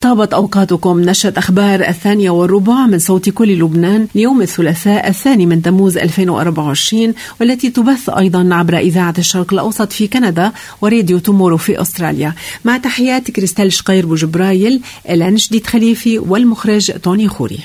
طابت أوقاتكم. نشرة أخبار 2:15 من صوت كل لبنان ليوم الثلاثاء 2 تموز 2024، والتي تبث أيضا عبر إذاعة الشرق الأوسط في كندا وراديو تومورو في أستراليا. مع تحيات كريستال شقير بوجبرايل، إلان جديد خليفي، والمخرج توني خوري.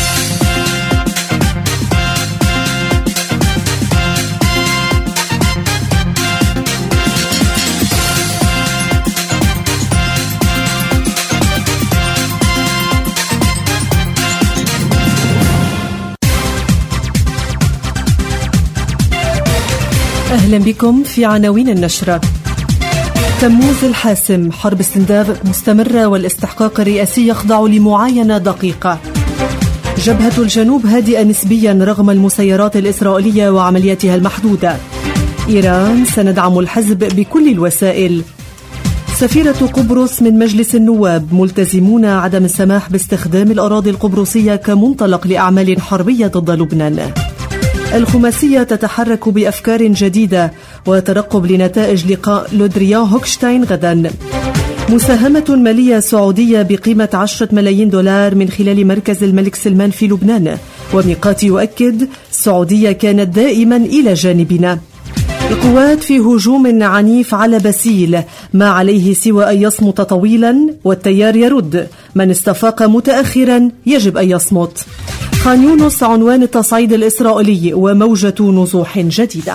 أهلا بكم في عناوين النشرة. تموز الحاسم، حرب استنزاف مستمرة والاستحقاق الرئاسي يخضع لمعاينة دقيقة. جبهة الجنوب هادئة نسبيا رغم المسيرات الإسرائيلية وعملياتها المحدودة. إيران سندعم الحزب بكل الوسائل. سفيرة قبرص من مجلس النواب ملتزمون عدم السماح باستخدام الأراضي القبرصية كمنطلق لأعمال حربية ضد لبنان. الخماسية تتحرك بأفكار جديدة وترقب لنتائج لقاء لودريان هوكشتاين غدا. مساهمة مالية سعودية بقيمة 10 ملايين دولار من خلال مركز الملك سلمان في لبنان، وميقات يؤكد السعودية كانت دائما إلى جانبنا. القوات في هجوم عنيف على بسيل، ما عليه سوى أن يصمت طويلا والتيار يرد، من استفاق متأخرا يجب أن يصمت. خان يونس عنوان التصعيد الإسرائيلي وموجة نزوح جديدة.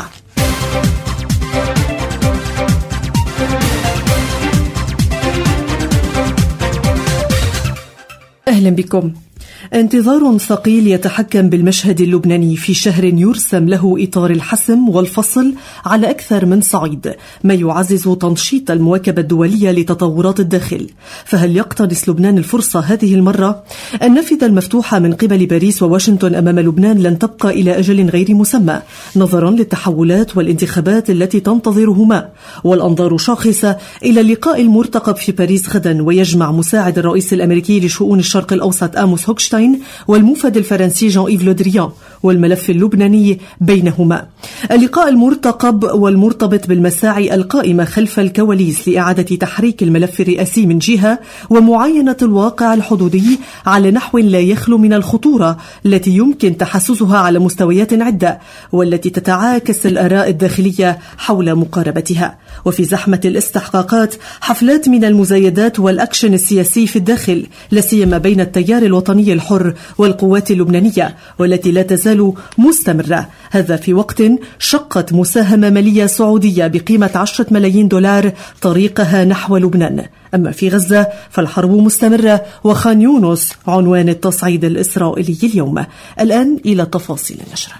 أهلا بكم. انتظار ثقيل يتحكم بالمشهد اللبناني في شهر يرسم له إطار الحسم والفصل على أكثر من صعيد، ما يعزز تنشيط المواكبة الدولية لتطورات الداخل. فهل يقتنص لبنان الفرصة هذه المرة؟ النافذة المفتوحة من قبل باريس وواشنطن أمام لبنان لن تبقى إلى أجل غير مسمى، نظرا للتحولات والانتخابات التي تنتظرهما، والأنظار شاخصة إلى اللقاء المرتقب في باريس غدا، ويجمع مساعد الرئيس الأمريكي لشؤون الشرق الأوسط آموس هوكشتاين والموفد الفرنسي جان إيف لودريان، والملف اللبناني بينهما. اللقاء المرتقب والمرتبط بالمساعي القائمة خلف الكواليس لإعادة تحريك الملف الرئاسي من جهة، ومعاينة الواقع الحدودي على نحو لا يخلو من الخطورة التي يمكن تحسسها على مستويات عدة، والتي تتعاكس الآراء الداخلية حول مقاربتها. وفي زحمة الاستحقاقات حفلات من المزايدات والأكشن السياسي في الداخل، لاسيما بين التيار الوطني الحر والقوات اللبنانية، والتي لا تزال مستمرة. هذا في وقت شقت مساهمة مالية سعودية بقيمة 10 ملايين دولار طريقها نحو لبنان. أما في غزة فالحرب مستمرة، وخان يونس عنوان التصعيد الإسرائيلي اليوم. الآن إلى تفاصيل النشرة.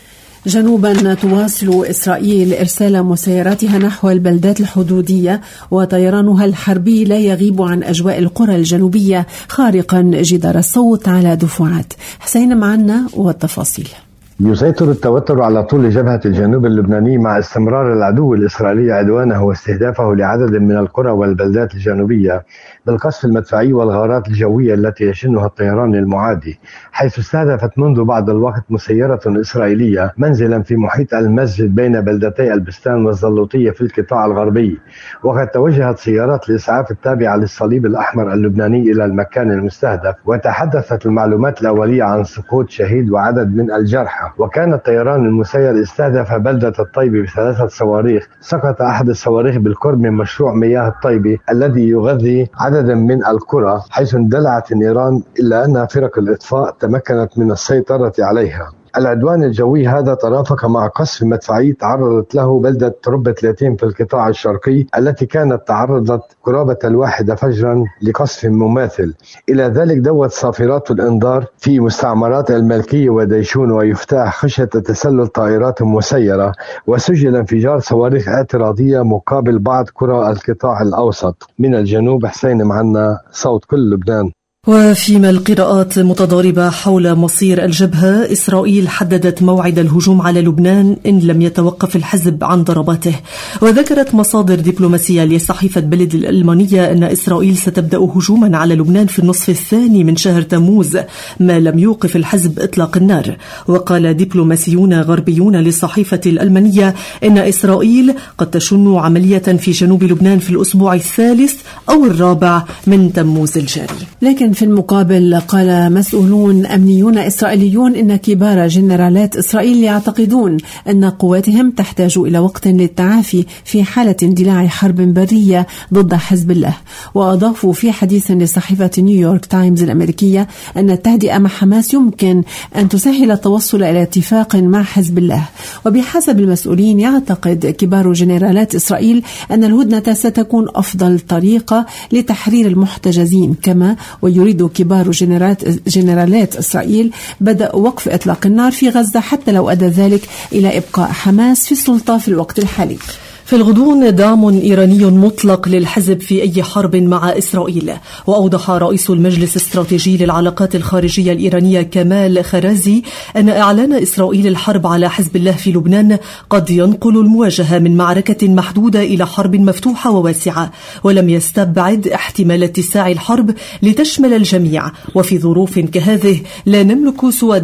جنوبا تواصل إسرائيل إرسال مسيراتها نحو البلدات الحدودية، وطيرانها الحربي لا يغيب عن أجواء القرى الجنوبية خارقا جدار الصوت على دفعات. حسين معنا والتفاصيل. يسيطر التوتر على طول جبهة الجنوب اللبناني مع استمرار العدو الإسرائيلي عدوانه واستهدافه لعدد من القرى والبلدات الجنوبية بالقصف المدفعي والغارات الجوية التي يشنها الطيران المعادي، حيث استهدفت منذ بعض الوقت مسيرة إسرائيلية منزلا في محيط المسجد بين بلدتي البستان والزلوطية في القطاع الغربي. وقد توجهت سيارات الإسعاف التابعة للصليب الأحمر اللبناني إلى المكان المستهدف، وتحدثت المعلومات الأولية عن سقوط شهيد وعدد من الجرحى. وكان الطيران المسير استهدف بلدة الطيبة ب3 صواريخ. سقط أحد الصواريخ بالقرب من مشروع مياه الطيبة الذي يغذي عددا من القرى، حيث اندلعت النيران إلا أن فرق الإطفاء تمكنت من السيطرة عليها. العدوان الجوي هذا ترافق مع قصف مدفعي تعرضت له بلدة ربة 30 في القطاع الشرقي، التي كانت تعرضت قرابة 1 فجرا لقصف مماثل. إلى ذلك دوت صافرات الإنذار في مستعمرات الملكية وديشون ويفتاح خشية تسلل طائرات مسيرة، وسجل انفجار صواريخ اعتراضية مقابل بعض قرى القطاع الأوسط. من الجنوب حسين معنا، صوت كل لبنان. وفيما القراءات متضاربة حول مصير الجبهة، إسرائيل حددت موعد الهجوم على لبنان إن لم يتوقف الحزب عن ضرباته. وذكرت مصادر دبلوماسية لصحيفة بلد الألمانية أن إسرائيل ستبدأ هجوما على لبنان في النصف الثاني من شهر تموز ما لم يوقف الحزب إطلاق النار. وقال دبلوماسيون غربيون للصحيفة الألمانية إن إسرائيل قد تشن عملية في جنوب لبنان في الأسبوع الثالث أو الرابع من تموز الجاري. لكن في المقابل قال مسؤولون أمنيون إسرائيليون إن كبار جنرالات إسرائيل يعتقدون أن قواتهم تحتاج إلى وقت للتعافي في حالة اندلاع حرب برية ضد حزب الله. وأضافوا في حديث لصحيفة نيويورك تايمز الأمريكية أن التهدئة مع حماس يمكن أن تسهل التوصل إلى اتفاق مع حزب الله. وبحسب المسؤولين يعتقد كبار جنرالات إسرائيل أن الهدنة ستكون أفضل طريقة لتحرير المحتجزين. كما ويريد كبار جنرالات إسرائيل بدء وقف إطلاق النار في غزة حتى لو أدى ذلك إلى إبقاء حماس في السلطة في الوقت الحالي. في الغضون دعم إيراني مطلق للحزب في أي حرب مع إسرائيل. وأوضح رئيس المجلس الاستراتيجي للعلاقات الخارجية الإيرانية كمال خرازي أن إعلان إسرائيل الحرب على حزب الله في لبنان قد ينقل المواجهة من معركة محدودة إلى حرب مفتوحة وواسعة، ولم يستبعد احتمال اتساع الحرب لتشمل الجميع. وفي ظروف كهذه لا نملك سوى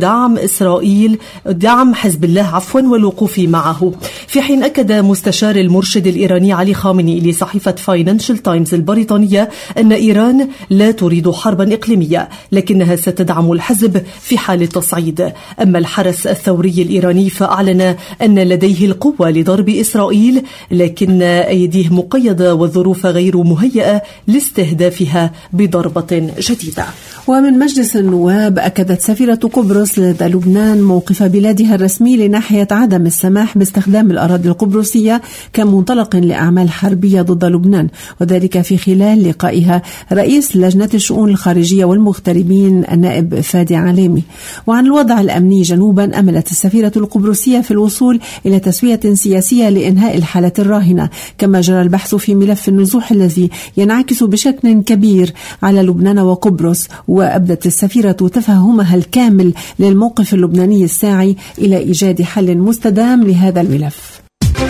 دعم حزب الله والوقوف معه. في حين أكد مستشار المرشد الإيراني علي خامنئي لصحيفة فاينانشال تايمز البريطانية أن إيران لا تريد حربا إقليمية، لكنها ستدعم الحزب في حال التصعيد. أما الحرس الثوري الإيراني فأعلن أن لديه القوة لضرب إسرائيل، لكن أيديه مقيدة والظروف غير مهيئة لاستهدافها بضربة جديدة. ومن مجلس النواب أكدت سفيرة قبرص لدى لبنان موقف بلادها الرسمي لناحية عدم السماح باستخدام الأراضي القبرصية كمنطلق لأعمال حربية ضد لبنان، وذلك في خلال لقائها رئيس لجنة الشؤون الخارجية والمغتربين النائب فادي علامي. وعن الوضع الأمني جنوبا، أملت السفيرة القبرصية في الوصول إلى تسوية سياسية لإنهاء الحالة الراهنة. كما جرى البحث في ملف النزوح الذي ينعكس بشكل كبير على لبنان وقبرص. وأبدت السفيرة تفهمها الكامل للموقف اللبناني الساعي إلى إيجاد حل مستدام لهذا الملف.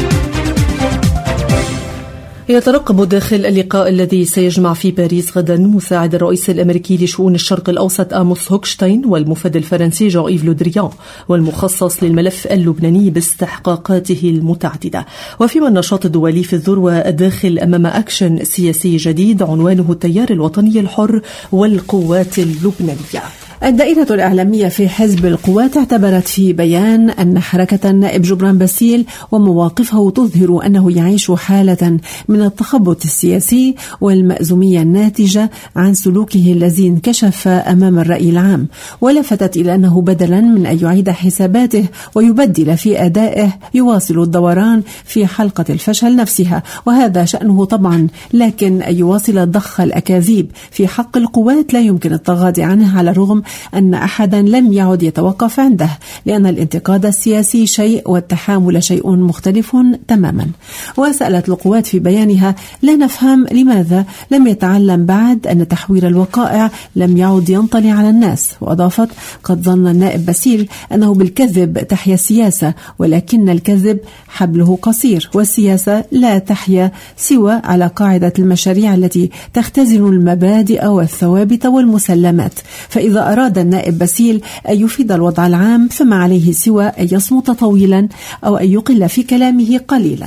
يترقب داخل اللقاء الذي سيجمع في باريس غدا مساعد الرئيس الأمريكي لشؤون الشرق الأوسط آموس هوكشتاين والمفد الفرنسي جان إيف لو دريان والمخصص للملف اللبناني باستحقاقاته المتعددة. وفيما النشاط الدولي في الذروة الداخل أمام أكشن سياسي جديد عنوانه التيار الوطني الحر والقوات اللبنانية. الدائرة الإعلامية في حزب القوات اعتبرت في بيان أن حركة النائب جبران باسيل ومواقفه تظهر أنه يعيش حالة من التخبط السياسي والمأزومية الناتجة عن سلوكه الذي انكشف أمام الرأي العام. ولفتت إلى أنه بدلا من أن يعيد حساباته ويبدل في أدائه يواصل الدوران في حلقة الفشل نفسها، وهذا شأنه طبعا، لكن أن يواصل ضخ الأكاذيب في حق القوات لا يمكن التغاضي عنه، على الرغم أن أحدا لم يعد يتوقف عنده، لأن الانتقاد السياسي شيء والتحامل شيء مختلف تماما. وسألت القوات في بيانها: لا نفهم لماذا لم يتعلم بعد أن تحوير الوقائع لم يعد ينطلي على الناس. وأضافت: قد ظن النائب باسيل أنه بالكذب تحيا السياسة، ولكن الكذب حبله قصير، والسياسة لا تحيا سوى على قاعدة المشاريع التي تختزن المبادئ والثوابت والمسلمات. فإذا أراد النائب باسيل أن يفيد الوضع العام فما عليه سوى أن يصمت طويلا أو أن يقل في كلامه قليلا.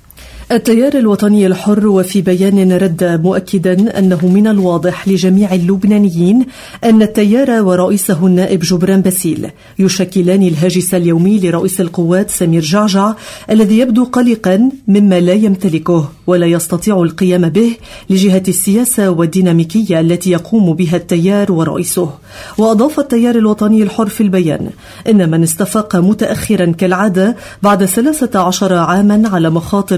التيار الوطني الحر وفي بيان رد مؤكدا أنه من الواضح لجميع اللبنانيين أن التيار ورئيسه النائب جبران باسيل يشكلان الهاجس اليومي لرئيس القوات سمير جعجع الذي يبدو قلقا مما لا يمتلكه ولا يستطيع القيام به لجهة السياسة والديناميكية التي يقوم بها التيار ورئيسه. وأضاف التيار الوطني الحر في البيان إن من استفاق متأخرا كالعادة بعد 13 عاما على مخاطر النزوح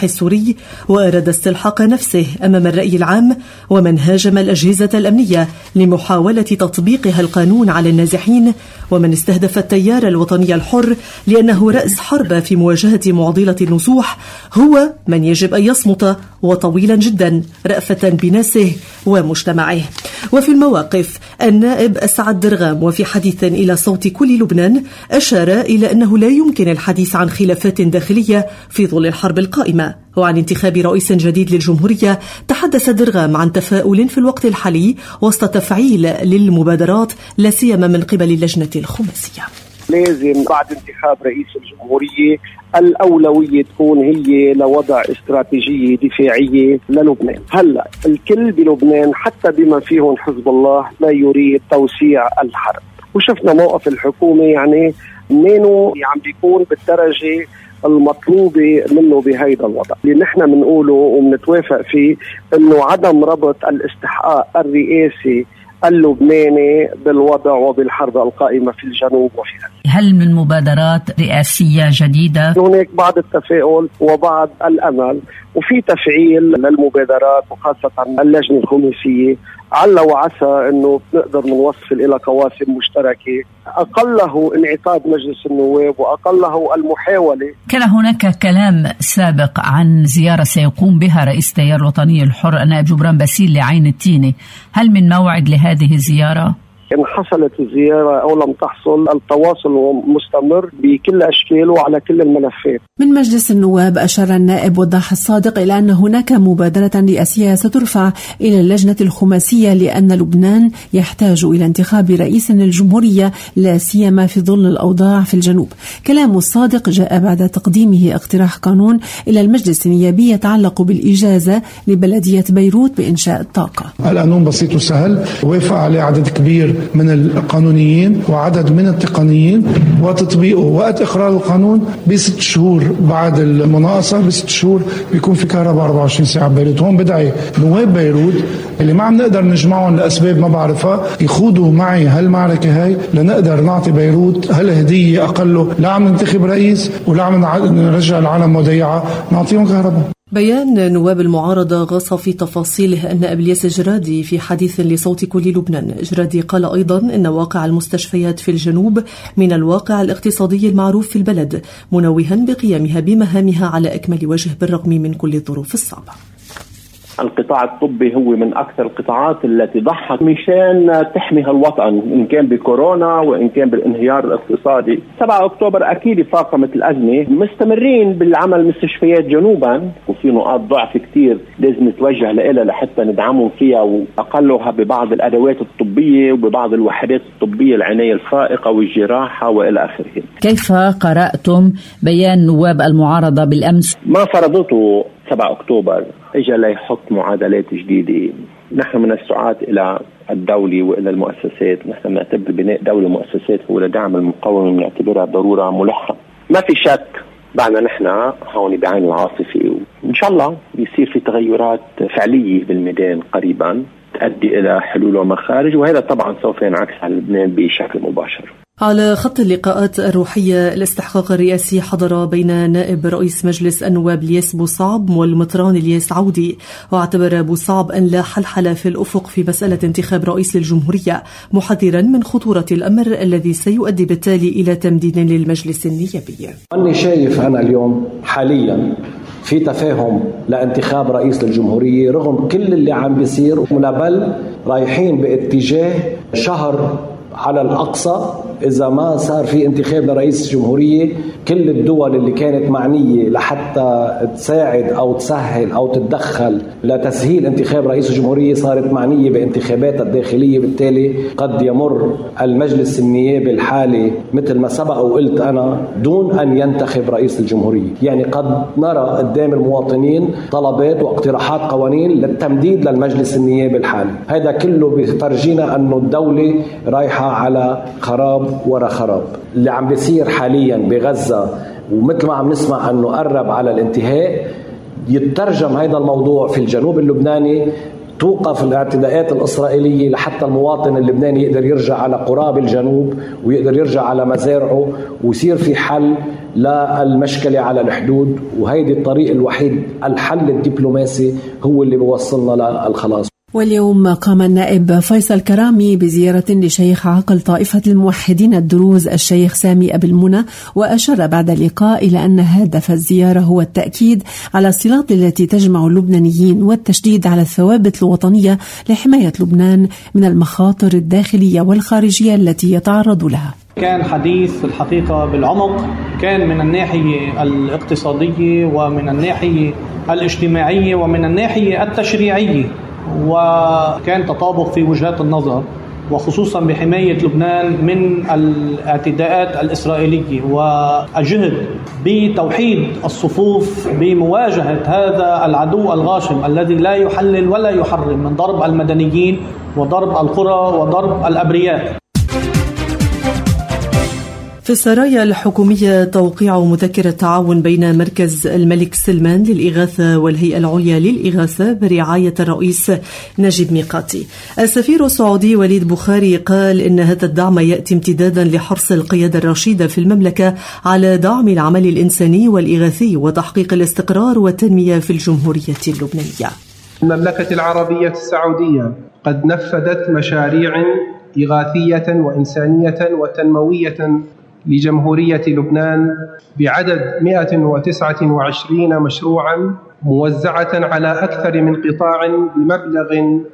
السلاح السوري، وأراد استلحاق نفسه أمام الرأي العام، ومن هاجم الأجهزة الأمنية لمحاولة تطبيقها القانون على النازحين، ومن استهدف التيار الوطني الحر لأنه رأس حرب في مواجهة معضلة النزوح، هو من يجب أن يصمت وطويلا جدا رأفة بناسه ومجتمعه. وفي المواقف النائب أسعد درغام وفي حديث إلى صوت كل لبنان أشار إلى أنه لا يمكن الحديث عن خلافات داخلية في ظل الحرب القائمة. وعن انتخاب رئيس جديد للجمهورية تحدث درغام عن تفاؤل في الوقت الحالي وسط تفعيل للمبادرات لا سيما من قبل اللجنة الخماسية. لازم بعد انتخاب رئيس الجمهورية الأولوية تكون هي لوضع استراتيجية دفاعية للبنان. هلأ الكل بلبنان حتى بما فيهم حزب الله لا يريد توسيع الحرب، وشفنا موقف الحكومة يعني منه عم بيكون بالدرجة المطلوبة منه بهيدا الوضع. اللي نحن منقوله ومنتوافق فيه انه عدم ربط الاستحقاق الرئاسي اللبناني بالوضع وبالحرب القائمة في الجنوب وفي غزة. هل من مبادرات رئاسية جديدة؟ هناك بعض التفاؤل وبعض الأمل، وفي تفعيل للمبادرات وخاصة اللجنة الخماسية، عل وعسى أنه نقدر نوصل إلى قواسم مشتركة أقله انعقاد مجلس النواب وأقله المحاولة. كان هناك كلام سابق عن زيارة سيقوم بها رئيس التيار الوطني الحر النائب جبران باسيل لعين التينة، هل من موعد لهذه الزيارة؟ إن حصلت الزيارة أو لم تحصل، التواصل مستمر بكل أشكاله وعلى كل الملفات. من مجلس النواب أشار النائب وضاح الصادق إلى أن هناك مبادرة رئاسية سترفع إلى اللجنة الخماسية لأن لبنان يحتاج إلى انتخاب رئيس للجمهورية لا سيما في ظل الأوضاع في الجنوب. كلام الصادق جاء بعد تقديمه اقتراح قانون إلى المجلس النيابي يتعلق بالإجازة لبلدية بيروت بإنشاء الطاقة. القانون بسيط وسهل، وافق عليه عدد كبير من القانونيين وعدد من التقنيين، وتطبيقه وقت إقرار القانون ب6 شهور بعد المناقصة، ب6 شهور بيكون في كهرباء 24 ساعة ببيروت. هون بدعي نواب بيروت اللي ما عم نقدر نجمعهم لأسباب ما بعرفها يخوضوا معي هالمعركة هاي لنقدر نعطي بيروت هالهدية أقله، لا عم ننتخب رئيس ولا عم نرجع العالم مضيعة، نعطيهم كهرباء. بيان نواب المعارضة غاص في تفاصيله النائب الياس جرادي في حديث لصوت كل لبنان. جرادي قال أيضا إن واقع المستشفيات في الجنوب من الواقع الاقتصادي المعروف في البلد، منوها بقيامها بمهامها على أكمل وجه بالرغم من كل الظروف الصعبة. القطاع الطبي هو من أكثر القطاعات التي ضحت مشان تحميها الوطن، إن كان بكورونا وإن كان بالانهيار الاقتصادي. 7 أكتوبر أكيد فاقمت الأزمة، مستمرين بالعمل مستشفيات جنوبا وفي نقاط ضعف كتير لازم نتوجه لها لحتى ندعمهم فيها وأقلها ببعض الأدوات الطبية وببعض الوحدات الطبية العناية الفائقة والجراحة وإلى آخره. كيف قرأتم بيان نواب المعارضة بالأمس؟ ما فرضته 7 أكتوبر إجا ليحط معادلات جديدة. نحن من السعاة إلى الدولة وإلى المؤسسات، نحن نعتبر بناء دولة مؤسسات هو لدعم المقاومة، نعتبرها ضرورة ملحة. ما في شك بعدنا نحن هون بعين العاصفة، وإن شاء الله يصير في تغيرات فعلية بالميدان قريبا تؤدي إلى حلول ومخارج، وهذا طبعا سوف ينعكس على لبنان بشكل مباشر. على خط اللقاءات الروحية الاستحقاق الرئاسي حضر بين نائب رئيس مجلس النواب الياس بوصعب والمطران الياس عودي، واعتبر بوصعب أن لا حلحل في الأفق في مسألة انتخاب رئيس للجمهورية، محذرا من خطورة الأمر الذي سيؤدي بالتالي إلى تمديد للمجلس النيابي. أني شايف أنا اليوم حاليا في تفاهم لانتخاب رئيس للجمهورية رغم كل اللي عم بيصير، بل رايحين باتجاه شهر على الأقصى. إذا ما صار في انتخاب لرئيس الجمهورية، كل الدول اللي كانت معنية لحتى تساعد أو تسهل أو تتدخل لتسهيل انتخاب رئيس الجمهورية صارت معنية بانتخاباتها الداخلية. بالتالي قد يمر المجلس النيابي الحالي مثل ما سبق وقلت أنا دون أن ينتخب رئيس الجمهورية. يعني قد نرى قدام المواطنين طلبات واقتراحات قوانين للتمديد للمجلس النيابي الحالي. هذا كله بيفرجينا أنه الدولة رايحة على خراب ورا خراب. اللي عم بيصير حاليا بغزة ومثل ما عم نسمع أنه قرب على الانتهاء، يترجم هذا الموضوع في الجنوب اللبناني توقف الاعتداءات الإسرائيلية لحتى المواطن اللبناني يقدر يرجع على قرى بالجنوب ويقدر يرجع على مزارعه ويصير في حل للمشكلة على الحدود. وهيدي الطريق الوحيد، الحل الدبلوماسي هو اللي بيوصلنا للخلاص. واليوم قام النائب فيصل كرامي بزيارة لشيخ عقل طائفة الموحدين الدروز الشيخ سامي أبي المنى، وأشار بعد اللقاء إلى أن هدف الزيارة هو التأكيد على الصلات التي تجمع اللبنانيين والتشديد على الثوابت الوطنية لحماية لبنان من المخاطر الداخلية والخارجية التي يتعرض لها. كان حديث الحقيقة بالعمق، كان من الناحية الاقتصادية ومن الناحية الاجتماعية ومن الناحية التشريعية، وكان تطابق في وجهات النظر، وخصوصا بحماية لبنان من الاعتداءات الإسرائيلية والجهد بتوحيد الصفوف بمواجهة هذا العدو الغاشم الذي لا يحلل ولا يحرم من ضرب المدنيين وضرب القرى وضرب الأبرياء. في السرايا الحكومية توقيع مذكرة تعاون بين مركز الملك سلمان للإغاثة والهيئة العليا للإغاثة برعاية الرئيس نجيب ميقاتي. السفير السعودي وليد بخاري قال إن هذا الدعم يأتي امتدادا لحرص القيادة الرشيدة في المملكة على دعم العمل الإنساني والإغاثي وتحقيق الاستقرار والتنمية في الجمهورية اللبنانية. المملكة العربية السعودية قد نفذت مشاريع إغاثية وإنسانية وتنموية لجمهورية لبنان بعدد 129 مشروعا موزعة على أكثر من قطاع بمبلغ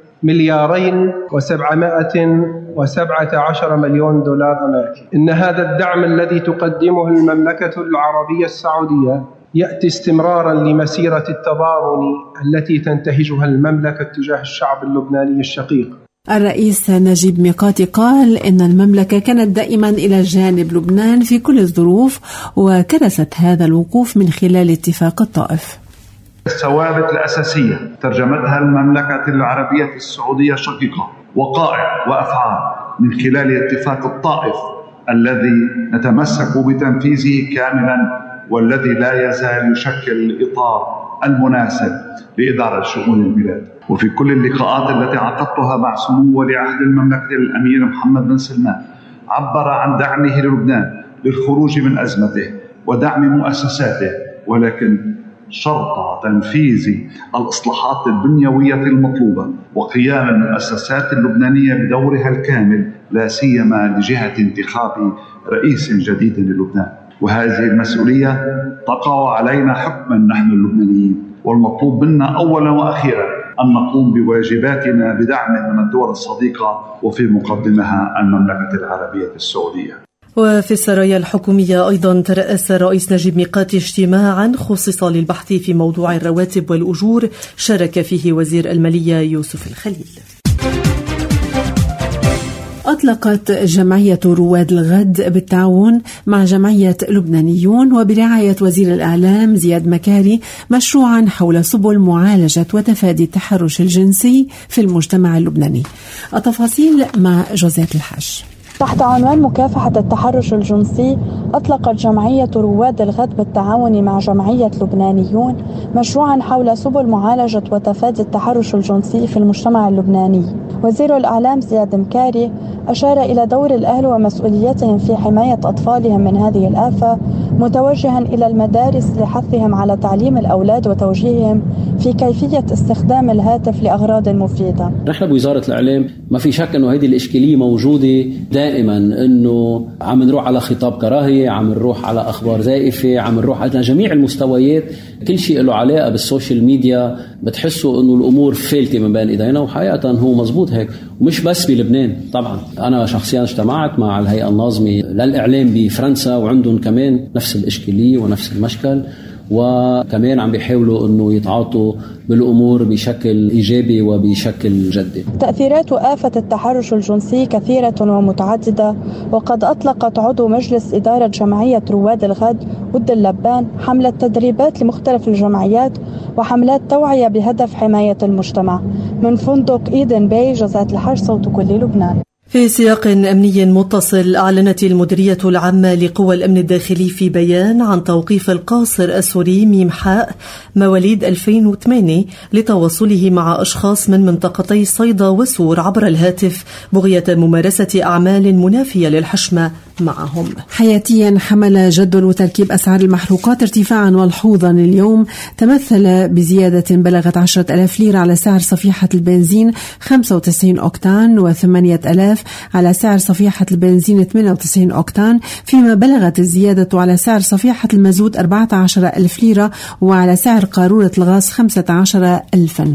$2,717 مليون أمريكي. إن هذا الدعم الذي تقدمه المملكة العربية السعودية يأتي استمرارا لمسيرة التضامن التي تنتهجها المملكة تجاه الشعب اللبناني الشقيق. الرئيس نجيب ميقاتي قال إن المملكة كانت دائما إلى جانب لبنان في كل الظروف، وكرست هذا الوقوف من خلال اتفاق الطائف. الثوابت الأساسية ترجمتها المملكة العربية السعودية الشقيقة وقائع وأفعال من خلال اتفاق الطائف الذي نتمسك بتنفيذه كاملا، والذي لا يزال يشكل الإطار المناسب لإدارة شؤون البلاد. وفي كل اللقاءات التي عقدتها مع سمو ولي عهد المملكة الأمير محمد بن سلمان عبر عن دعمه للبنان للخروج من أزمته ودعم مؤسساته، ولكن شرط تنفيذ الإصلاحات البنيوية المطلوبة وقيام المؤسسات اللبنانية بدورها الكامل، لا سيما لجهة انتخاب رئيس جديد للبنان. وهذه المسؤولية تقع علينا حكما نحن اللبنانيين، والمطلوب منا أولا وأخيرا أن نقوم بواجباتنا بدعم من الدول الصديقة وفي مقدمها المملكة العربية السعودية. وفي السرايا الحكومية أيضا ترأس الرئيس نجيب ميقاتي اجتماعا خصص للبحث في موضوع الرواتب والأجور شارك فيه وزير المالية يوسف الخليل. أطلقت جمعية رواد الغد بالتعاون مع جمعية لبنانيون وبرعاية وزير الإعلام زياد مكاري مشروعا حول سبل معالجة وتفادي التحرش الجنسي في المجتمع اللبناني. التفاصيل مع جوزيت الحاج. تحت عنوان مكافحة التحرش الجنسي، أطلقت جمعية رواد الغد بالتعاون مع جمعية لبنانيون مشروعا حول سبل معالجة وتفادي التحرش الجنسي في المجتمع اللبناني. وزير الإعلام زياد مكاري أشار إلى دور الأهل ومسؤوليتهم في حماية أطفالهم من هذه الآفة، متوجها إلى المدارس لحثهم على تعليم الأولاد وتوجيههم في كيفية استخدام الهاتف لأغراض مفيدة. نحن بوزارة الإعلام ما في شك أنه هذه الإشكالية موجودة دائما، أنه عم نروح على خطاب كراهية، عم نروح على أخبار زائفة، عم نروح على جميع المستويات، كل شيء له علاقة بالسوشيال ميديا. بتحسوا أنه الأمور فلتة من بين إيدينا، وحقيقة هو مزبوط هيك، ومش بس بلبنان. طبعا أنا شخصيا اجتمعت مع الهيئة الناظمة للإعلام بفرنسا، وعندهم كمان نفس الإشكالية ونفس المشكل، وكمان عم بيحاولوا أنه يتعاطوا بالأمور بشكل إيجابي وبشكل جدي. تأثيرات آفة التحرش الجنسي كثيرة ومتعددة، وقد أطلقت عضو مجلس إدارة جمعية رواد الغد ود اللبان حملة تدريبات لمختلف الجمعيات وحملات توعية بهدف حماية المجتمع. من فندق إيدن باي، جوزيت الحاج، صوت كل لبنان. في سياق أمني متصل، أعلنت المديرية العامة لقوى الأمن الداخلي في بيان عن توقيف القاصر السوري ميم حاء مواليد 2008 لتواصله مع أشخاص من منطقتي صيدا وسور عبر الهاتف بغية ممارسة أعمال منافية للحشمة معهم. حياتيا، حمل جدول تركيب أسعار المحروقات ارتفاعا ملحوظا اليوم تمثل بزيادة بلغت 10,000 ليرة على سعر صفيحة البنزين 95 أوكتان و8,000 على سعر صفيحة البنزين 98 أوكتان، فيما بلغت الزيادة على سعر صفيحة المازوت 14,000 ليرة وعلى سعر قارورة الغاز 15,000.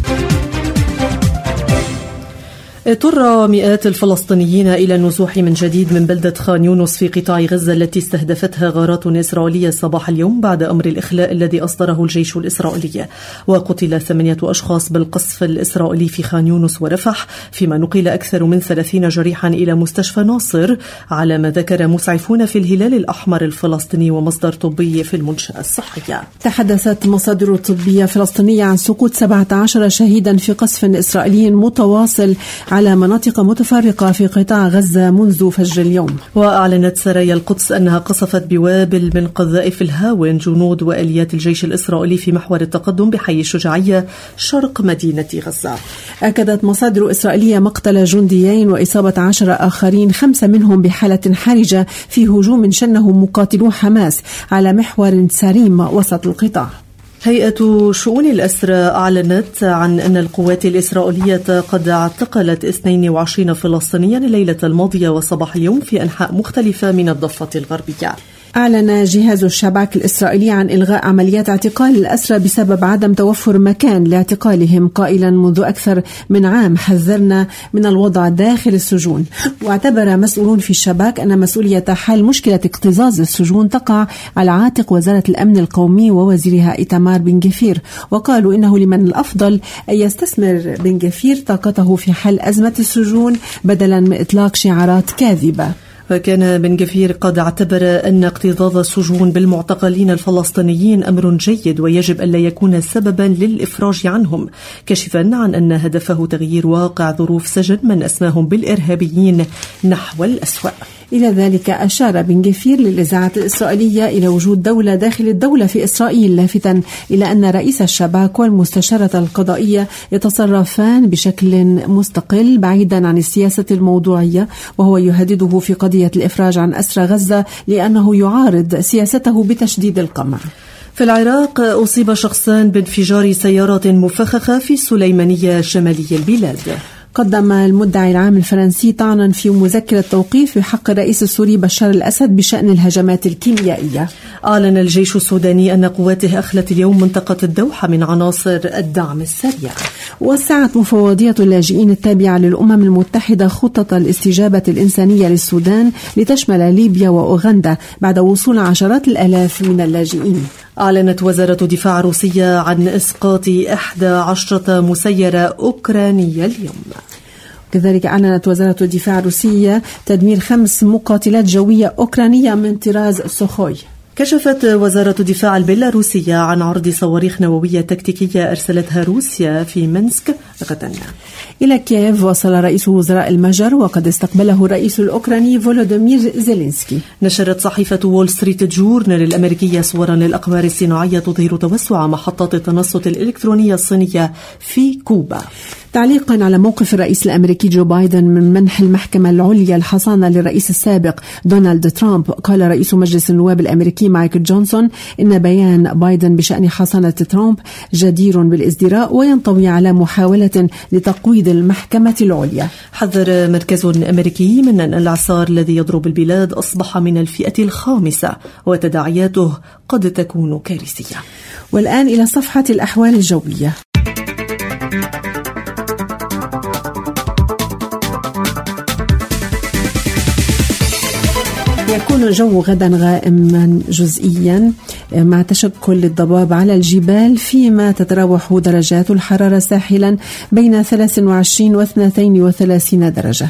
اضطر مئات الفلسطينيين إلى النزوح من جديد من بلدة خان يونس في قطاع غزة التي استهدفتها غارات إسرائيلية صباح اليوم بعد أمر الإخلاء الذي أصدره الجيش الإسرائيلي. وقتل 8 أشخاص بالقصف الإسرائيلي في خان يونس ورفح، فيما نقل أكثر من 30 جريحا إلى مستشفى ناصر على ما ذكر مسعفون في الهلال الأحمر الفلسطيني ومصدر طبي في المنشأة الصحية. تحدثت مصادر طبية فلسطينية عن سقوط 17 شهيدا في قصف إسرائيلي متواصل على مناطق متفرقة في قطاع غزة منذ فجر اليوم. وأعلنت سرايا القدس أنها قصفت بوابل من قذائف الهاون جنود وآليات الجيش الإسرائيلي في محور التقدم بحي الشجاعية شرق مدينة غزة. أكدت مصادر إسرائيلية مقتل جنديين وإصابة 10 آخرين، 5 منهم بحالة حرجة في هجوم شنه مقاتلو حماس على محور سريم وسط القطاع. هيئة شؤون الأسرى أعلنت عن أن القوات الإسرائيلية قد اعتقلت 22 فلسطينيا الليلة الماضية وصباح اليوم في أنحاء مختلفة من الضفة الغربية. أعلن جهاز الشباك الإسرائيلي عن إلغاء عمليات اعتقال الأسرى بسبب عدم توفر مكان لاعتقالهم، قائلا منذ أكثر من عام حذرنا من الوضع داخل السجون. واعتبر مسؤولون في الشباك أن مسؤولية حل مشكلة اكتظاظ السجون تقع على عاتق وزارة الأمن القومي ووزيرها إيتمار بن غفير، وقالوا إنه لمن الأفضل أن يستثمر بن غفير طاقته في حل أزمة السجون بدلا من إطلاق شعارات كاذبة. وكان بن غفير قد اعتبر أن اكتظاظ السجون بالمعتقلين الفلسطينيين أمر جيد ويجب ألا يكون سببا للإفراج عنهم، كشفا عن أن هدفه تغيير واقع ظروف سجن من أسماهم بالإرهابيين نحو الأسوأ. إلى ذلك أشار بن غفير للإذاعة الإسرائيلية إلى وجود دولة داخل الدولة في إسرائيل، لافتا إلى أن رئيس الشباك والمستشارة القضائية يتصرفان بشكل مستقل بعيدا عن السياسة الموضوعية، وهو يهدده في قضية الإفراج عن أسرى غزة لأنه يعارض سياسته بتشديد القمع. في العراق أصيب شخصان بانفجار سيارات مفخخة في السليمانية شمالي البلاد. قدم المدعي العام الفرنسي طعنا في مذكرة توقيف بحق الرئيس السوري بشار الأسد بشأن الهجمات الكيميائية. أعلن الجيش السوداني أن قواته أخلت اليوم منطقة الدوحة من عناصر الدعم السريع. وسعت مفوضية اللاجئين التابعة للأمم المتحدة خطط الاستجابة الإنسانية للسودان لتشمل ليبيا وأوغندا بعد وصول عشرات الآلاف من اللاجئين. أعلنت وزارة الدفاع الروسية عن إسقاط 11 مسيرة أوكرانية اليوم. كذلك أعلنت وزارة الدفاع الروسية تدمير 5 مقاتلات جوية أوكرانية من طراز سوخوي. كشفت وزارة الدفاع البيلاروسية عن عرض صواريخ نووية تكتيكية أرسلتها روسيا في منسك غدا. إلى كييف وصل رئيس وزراء المجر وقد استقبله الرئيس الأوكراني فولوديمير زيلينسكي. نشرت صحيفة وول ستريت جورنال الأمريكية صورا للأقمار الصناعية تظهر توسع محطات التنصت الإلكترونية الصينية في كوبا. تعليقا على موقف الرئيس الأمريكي جو بايدن من منح المحكمة العليا الحصانة للرئيس السابق دونالد ترامب، قال رئيس مجلس النواب الأمريكي مايكل جونسون إن بيان بايدن بشأن حصانة ترامب جدير بالازدراء وينطوي على محاولة لتقويض المحكمة العليا. حذر مركز أمريكي من أن الإعصار الذي يضرب البلاد أصبح من الفئة الخامسة وتداعياته قد تكون كارثية. والآن إلى صفحة الأحوال الجوية. يكون الجو غدا غائما جزئيا مع تشكل الضباب على الجبال، فيما تتراوح درجات الحرارة ساحلا بين 23 و 32 درجة.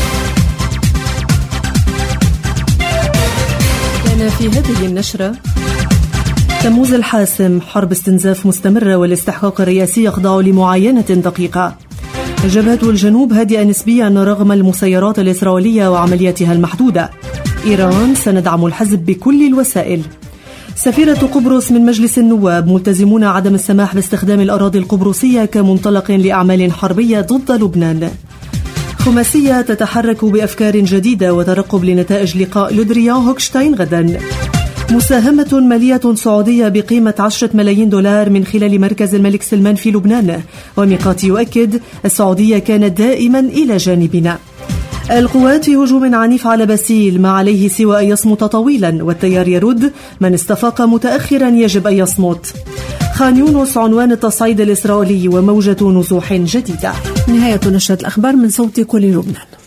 كان في هذه النشرة: تموز الحاسم، حرب استنزاف مستمرة والاستحقاق الرئاسي يخضع لمعاينة دقيقة. جبهة الجنوب هادئة نسبيا رغم المسيرات الإسرائيلية وعملياتها المحدودة. إيران سندعم الحزب بكل الوسائل. سفيرة قبرص من مجلس النواب ملتزمون عدم السماح باستخدام الأراضي القبرصية كمنطلق لأعمال حربية ضد لبنان. خماسية تتحرك بأفكار جديدة وترقب لنتائج لقاء لودريان هوكشتاين غدا. مساهمة مالية سعودية بقيمة 10 ملايين دولار من خلال مركز الملك سلمان في لبنان. وميقات يؤكد السعودية كانت دائما إلى جانبنا. القوات في هجوم عنيف على باسيل ما عليه سوى أن يصمت طويلا، والتيار يرد من استفاق متأخرا يجب أن يصمت. خان يونس عنوان التصعيد الإسرائيلي وموجة نزوح جديدة. نهاية نشرة الأخبار من صوت كل لبنان.